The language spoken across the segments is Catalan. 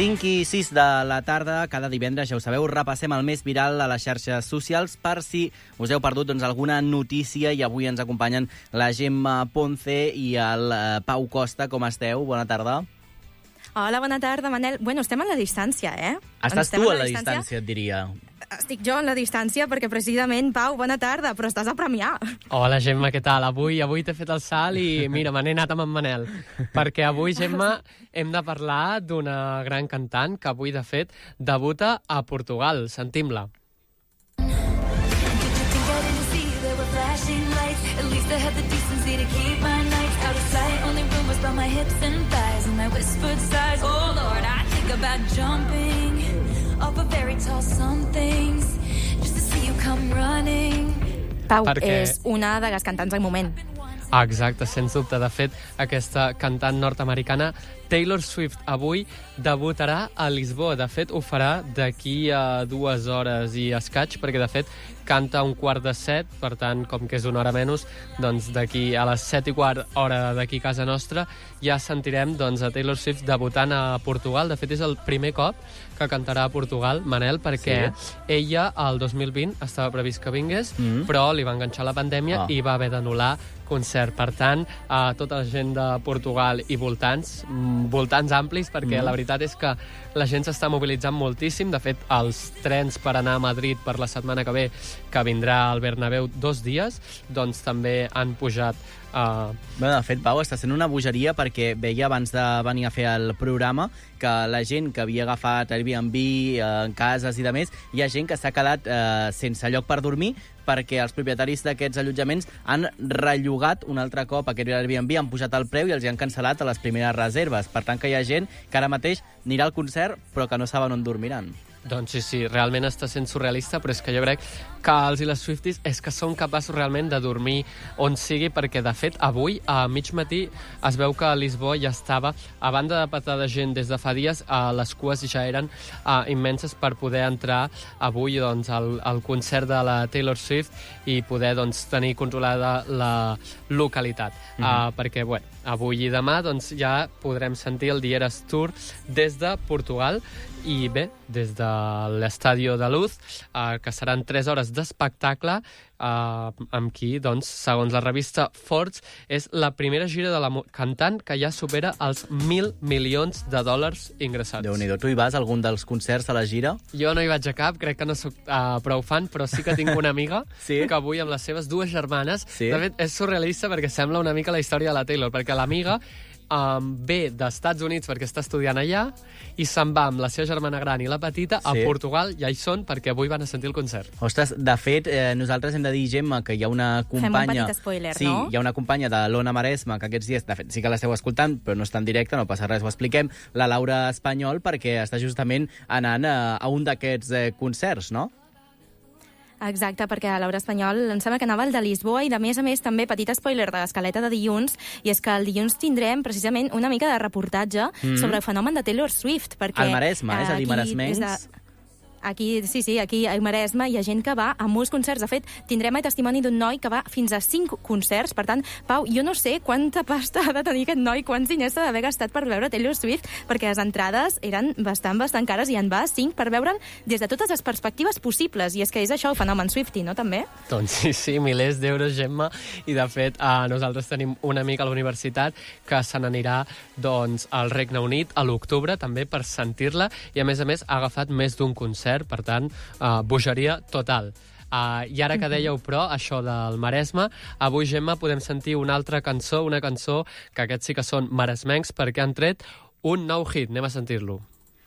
5 i 6 de la tarda, cada divendres, ja ho sabeu, repassem el més viral a les xarxes socials per si us heu perdut alguna notícia, i avui ens acompanyen la Gemma Ponce i el Pau Costa. Com esteu? Bona tarda. Hola, bona tarda, Manel. Bueno, estem a la distància, eh? Estàs tu a la distància, et diria. Estic jo en la distància perquè precisament, Pau, bona tarda, però estàs a Premià. Hola, Gemma, què tal? Avui t'he fet el salt i mira, me n'he anat amb en Manel. Perquè avui, Gemma, hem de parlar d'una gran cantant que avui, de fet, debuta a Portugal. Sentim-la. Pau, és una de les cantants del moment. Exacte, sens dubte. De fet, aquesta cantant nord-americana, Taylor Swift, avui debutarà a Lisboa. De fet, ho farà d'aquí a 2 hores i escaig, perquè, de fet, canta a 6:45, per tant, com que és una hora menys, doncs d'aquí a les 7:15, hora d'aquí a casa nostra, ja sentirem a Taylor Swift debutant a Portugal. De fet, és el primer cop que cantarà a Portugal, Manel, perquè ella, el 2020, estava previst que vingués, però li va enganxar la pandèmia i va haver d'anul·lar concert. Per tant, a tota la gent de Portugal i voltants amplis, perquè la veritat és que la gent s'està mobilitzant moltíssim. De fet, els trens per anar a Madrid per la setmana que ve, que vindrà al Bernabéu 2 dies, doncs també han pujat. De fet, Pau, està sent una bogeria, perquè veia abans de venir a fer el programa que la gent que havia agafat Airbnb en cases i de més, hi ha gent que s'ha quedat sense lloc per dormir, perquè els propietaris d'aquests allotjaments han rellogat un altre cop aquest Airbnb, han pujat el preu i els hi han cancel·lat a les primeres reserves. Per tant, que hi ha gent que ara mateix anirà al concert però que no saben on dormiran. Doncs sí, realment està sent surrealista, però és que jo crec que els i les Swifties és que són capaços realment de dormir on sigui, perquè, de fet, avui, a mig matí, es veu que a Lisboa ja estava, a banda de petar de gent des de fa dies, les cues ja eren immenses per poder entrar avui al concert de la Taylor Swift i poder tenir controlada la localitat. Perquè, bueno, avui i demà ja podrem sentir el The Eras Tour des de Portugal i bé, des de l'Estadio de Luz, que seran 3 hores d'espectacle, amb qui, segons la revista Forbes, és la primera gira de la cantant que ja supera els 1.000 milions de dòlars ingressats. Déu-n'hi-do. Tu hi vas a algun dels concerts a la gira? Jo no hi vaig a cap, crec que no soc prou fan, però sí que tinc una amiga que avui amb les seves 2 germanes, de fet, és surrealista perquè sembla una mica la història de la Taylor, perquè l'amiga ve dels Estats Units perquè està estudiant allà i se'n va amb la seva germana gran i la petita a Portugal, ja hi són perquè avui van a sentir el concert. Ostres, de fet, nosaltres hem de dir, Gemma, que hi ha una companya... Fem un petit spoiler, no? Sí, hi ha una companya de l'Ona Maresma que aquests dies, de fet, sí que l'esteu escoltant, però no està en directe, no passa res, ho expliquem, la Laura Espanyol, perquè està justament anant a un d'aquests concerts, no? Exacte, perquè a l'Hora Espanyol em sembla que anava el de Lisboa i, de més a més, també petit spoiler de l'escaleta de dilluns, i és que el dilluns tindrem precisament una mica de reportatge sobre el fenomen de Taylor Swift, perquè... Al Maresme, és a dir, maresmencs... Aquí a Maresme hi ha gent que va a molts concerts. De fet, tindrem el testimoni d'un noi que va fins a 5 concerts. Per tant, Pau, jo no sé quanta pasta ha de tenir aquest noi, quants diners ha d'haver gastat per veure Taylor Swift, perquè les entrades eren bastant cares i en va 5 per veure'l des de totes les perspectives possibles. I és que és això el fenomen Swiftie, no, també? Doncs sí, milers d'euros, Gemma. I, de fet, nosaltres tenim un amic a la universitat que se n'anirà al Regne Unit a l'octubre, també per sentir-la, i, a més, ha agafat més d'un concert. Per tant, bogeria total. I ara que dèieu, però, això del Maresme, avui, Gemma, podem sentir una altra cançó, una cançó que aquests sí que són maresmencs, perquè han tret un nou hit. Anem a sentir-lo.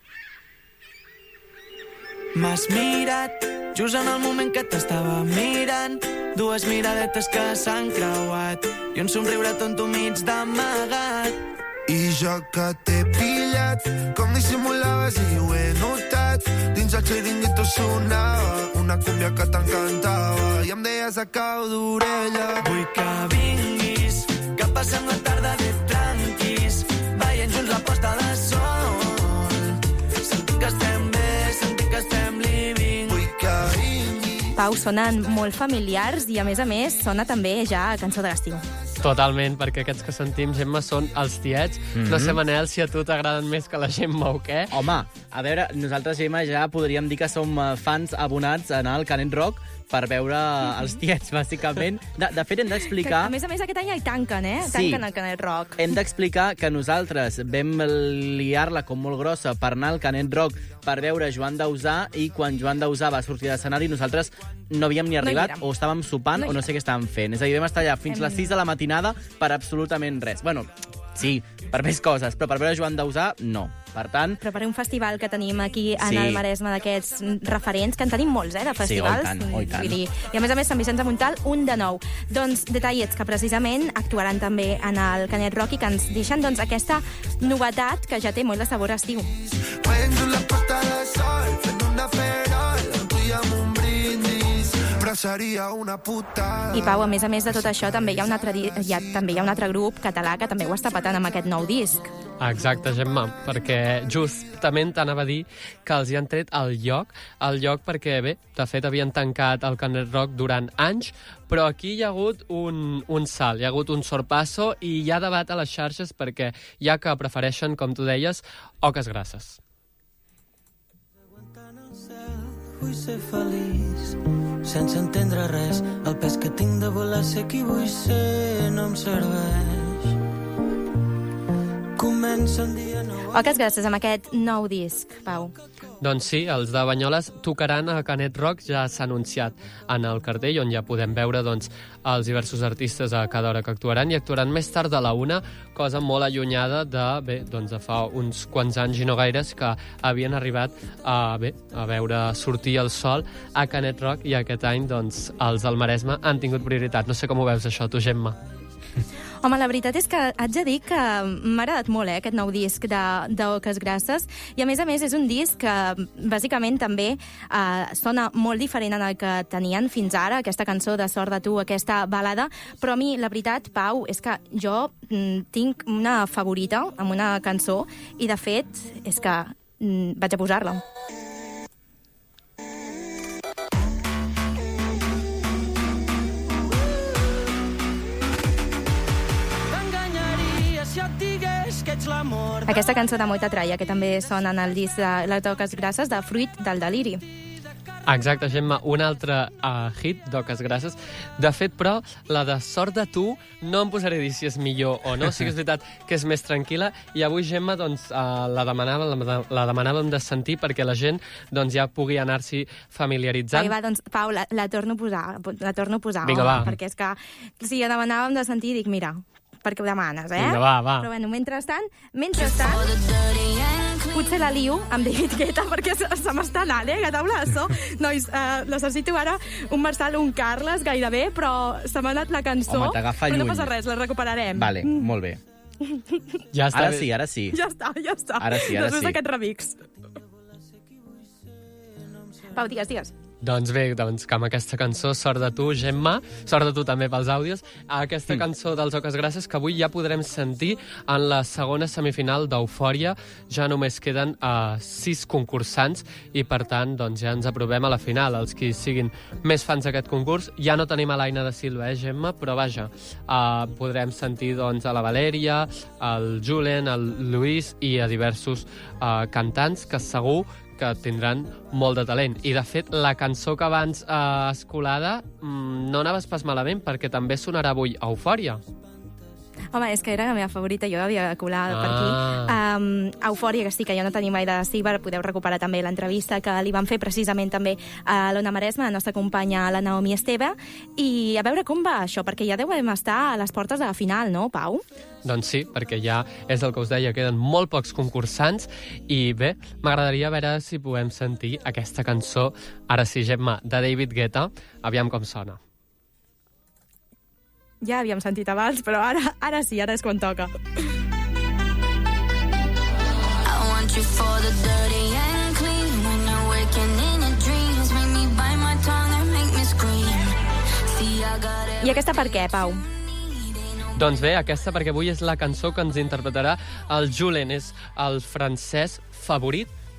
M'has mirat just en el moment que t'estava mirant, 2 miradetes que s'han creuat i un somriure tonto mig d'amagat. I jo que t'he pillat, com dissimulaves i ho he notat. Dins el xiringuito sonava una cúmbia que t'encantava i em deies a cau d'orella: vull que vinguis, que passem la tarda de tranquis, veient junts la posta de sol. Sentim que estem bé, sentim que estem living. Vull que vinguis. Pau, sonen molt familiars i, a més, sona també ja a cançó de l'estiu. Totalment, perquè aquests que sentim, Gemma, són els tiets. No sé, Manel, si a tu t'agraden més que la Gemma o què. Home, a veure, nosaltres, Gemma, ja podríem dir que som fans abonats en el Canet Rock per veure els tiets, bàsicament. De fet, hem d'explicar... A més, aquest any ja hi tanquen, Sí. Tanquen el Canet Rock. Hem d'explicar que nosaltres vam liar-la com molt grossa per anar al Canet Rock per veure Joan Dausà, i quan Joan Dausà va sortir de l'escenari nosaltres no havíem ni arribat, o estàvem sopant o no sé què estàvem fent. És a dir, vam estar allà fins les 6 de la matinada per absolutament res. Bueno, sí, per més coses, però per veure Joan Dausà, no. Per tant... Però per un festival que tenim aquí Sí. en el Maresme d'aquests referents, que en tenim molts, de festivals. Sí, oh, i tant. Vull dir, i a més Sant Vicenç de Montalt, un de nou. Doncs detallets que precisament actuaran també en el Canet Rock i que ens deixen doncs, aquesta novetat que ja té molt de sabor estiu. Veient la posta de sol, fent una ferol, amb tu i amb un brindis, però seria una putada. I Pau, a més de tot això, també hi ha un altre grup català que també ho està patant amb aquest nou disc. Exacte, Gemma, perquè justament t'anava a dir que els hi han tret el lloc perquè, bé, de fet havien tancat el Canet Rock durant anys, però aquí hi ha hagut un salt, hi ha hagut un sorpasso i hi ha debat a les xarxes perquè hi ha que prefereixen, com tu deies, oques grasses. Vull ser feliç, sense entendre res. El pes que tinc de voler ser qui vull ser no em serveix. Comença un dia nou. Oques gràcies amb aquest nou disc, Pau. Doncs sí, els de Banyoles tocaran a Canet Rock, ja s'ha anunciat en el cartell, on ja podem veure doncs, els diversos artistes a cada hora que actuaran, i actuaran més tard de la 1, cosa molt allunyada de fa uns quants anys i no gaires que havien arribat a veure sortir el sol a Canet Rock, i aquest any doncs, els del Maresme han tingut prioritat. No sé com ho veus això, tu, Gemma. Home, la veritat és que haig de dir que m'ha agradat molt, aquest nou disc d'Oques Grasses, i a més és un disc que bàsicament també sona molt diferent en el que tenien fins ara, aquesta cançó de Sort de tu, aquesta balada, però a mi, la veritat, Pau, és que jo tinc una favorita amb una cançó, i de fet és que vaig a posar-la. Aquesta cançó de Moita Traia, que també sona en el disc de les Oques Grasses, de Fruit del deliri. Exacte, Gemma, un altre hit d'Oques Grasses. De fet, però, la de Sort de tu no em posaré a dir si és millor o no. Sí que és veritat que és més tranquil·la, i avui, Gemma, doncs, la demanàvem de sentir perquè la gent doncs, ja pugui anar-s'hi familiaritzant. Va, doncs, Pau, la torno a posar. Vinga, va. Perquè és que si la demanàvem de sentir, dic, mira, perquè ho demanes, eh? Vinga, va. Però bueno, mentrestant, potser la lio amb David Guetta, perquè se m'està anant, la taula de so. Nois, necessito ara un Marçal, un Carles, gairebé, però se m'ha anat la cançó. Home, t'agafa lluny. Però no passa res, la recuperarem. Vale, molt bé. Ja està. Ara sí. Ja està. Ara sí. Després d'aquest remix. Pau, digues. Doncs bé, que amb aquesta cançó, Sort de tu, Gemma, sort de tu també pels àudios, aquesta cançó dels Oques Grasses que avui ja podrem sentir en la segona semifinal d'Eufòria. Ja només queden 6 concursants i, per tant, doncs, ja ens aprovem a la final. Els que siguin més fans d'aquest concurs, ja no tenim a l'Aina de Silva, Gemma, però vaja, podrem sentir doncs, a la Valèria, al Julen, al Lluís i a diversos cantants que segur que tindran molt de talent. I, de fet, la cançó que abans escolada no anaves pas malament, perquè també sonarà avui Eufòria. Home, és que era la meva favorita, jo l'havia colat per aquí. Eufòria, que sí, que ja no tenim gaire de Ciber, podeu recuperar també l'entrevista que li van fer precisament també a l'Ona Maresme, la nostra companya, la Naomi Esteve, i a veure com va això, perquè ja devem estar a les portes de la final, no, Pau? Doncs sí, perquè ja és el que us deia, queden molt pocs concursants, i bé, m'agradaria veure si podem sentir aquesta cançó, ara sí, Gemma, de David Guetta, aviam com sona. Ja havíem sentit abans, però ara sí, ara és quan toca. I aquesta per què, Pau? Doncs bé, aquesta perquè avui és la cançó que ens interpretarà el Julen, és el francès favorit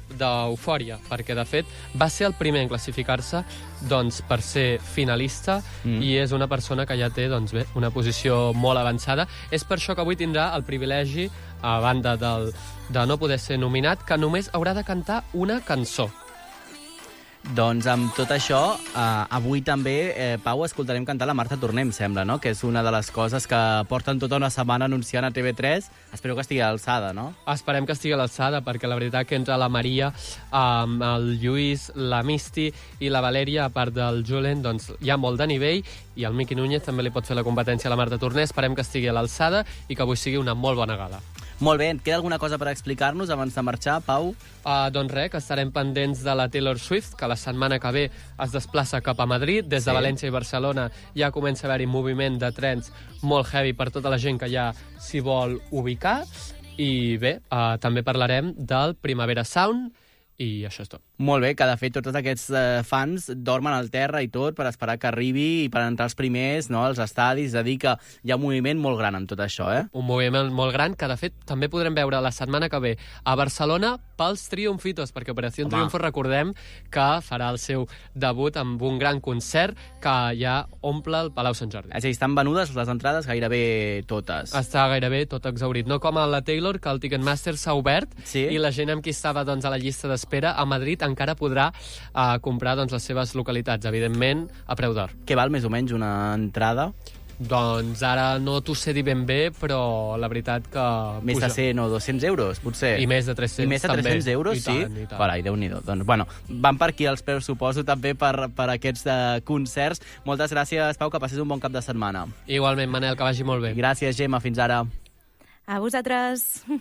d'eufòria, perquè, de fet, va ser el primer en classificar-se doncs, per ser finalista i és una persona que ja té doncs, bé, una posició molt avançada. És per això que avui tindrà el privilegi, a banda de no poder ser nominat, que només haurà de cantar una cançó. Doncs amb tot això, avui també, Pau, escoltarem cantar la Marta Torner, em sembla, no? Que és una de les coses que porten tota una setmana anunciant a TV3. Espero que estigui a l'alçada, no? Esperem que estigui a l'alçada, perquè la veritat que entre la Maria, el Lluís, la Misty i la Valèria, a part del Julen, doncs hi ha molt de nivell, i el Miqui Núñez també li pot fer la competència a la Marta Torner. Esperem que estigui a l'alçada i que avui sigui una molt bona gala. Molt bé, queda alguna cosa per explicar-nos abans de marxar, Pau? Doncs res, que estarem pendents de la Taylor Swift, que la setmana que ve es desplaça cap a Madrid. Des de València i Barcelona ja comença a haver-hi moviment de trens molt heavy per tota la gent que ja s'hi vol ubicar. I bé, també parlarem del Primavera Sound, i això és tot. Molt bé, que de fet tots aquests fans dormen al terra i tot per esperar que arribi i per entrar els primers, no, als estadis. És a dir, que hi ha un moviment molt gran amb tot això, Un moviment molt gran que, de fet, també podrem veure la setmana que ve a Barcelona pels Triunfitos, perquè Operació Triunfo, recordem que farà el seu debut amb un gran concert que ja omple el Palau Sant Jordi. És a dir, estan venudes les entrades gairebé totes. Està gairebé tot exhaurit. No com a la Taylor, que el Ticketmaster s'ha obert i la gent amb qui estava doncs, a la llista d'espera a Madrid encara podrà comprar doncs, les seves localitats, evidentment, a preu d'or. Què val més o menys una entrada? Doncs ara no t'ho sé dir ben bé, però la veritat que... Més de 100 o 200 euros, potser? I més de 300, I més de 300 també. euros, sí? Carai, Déu-n'hi-do. Doncs, bueno, van per aquí els preus, suposo, també per aquests concerts. Moltes gràcies, Pau, que passis un bon cap de setmana. Igualment, Manel, que vagi molt bé. Gràcies, Gemma, fins ara. A vosaltres.